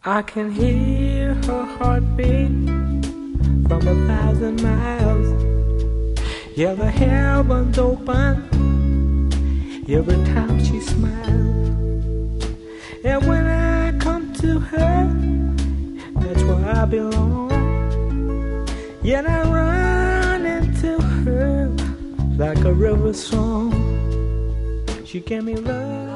I can hear her heartbeat from 1,000 miles. Yeah, the heavens open every time she smiles. And when I come to her, that's where I belong. Yet I run into her like a river song. She gave me love.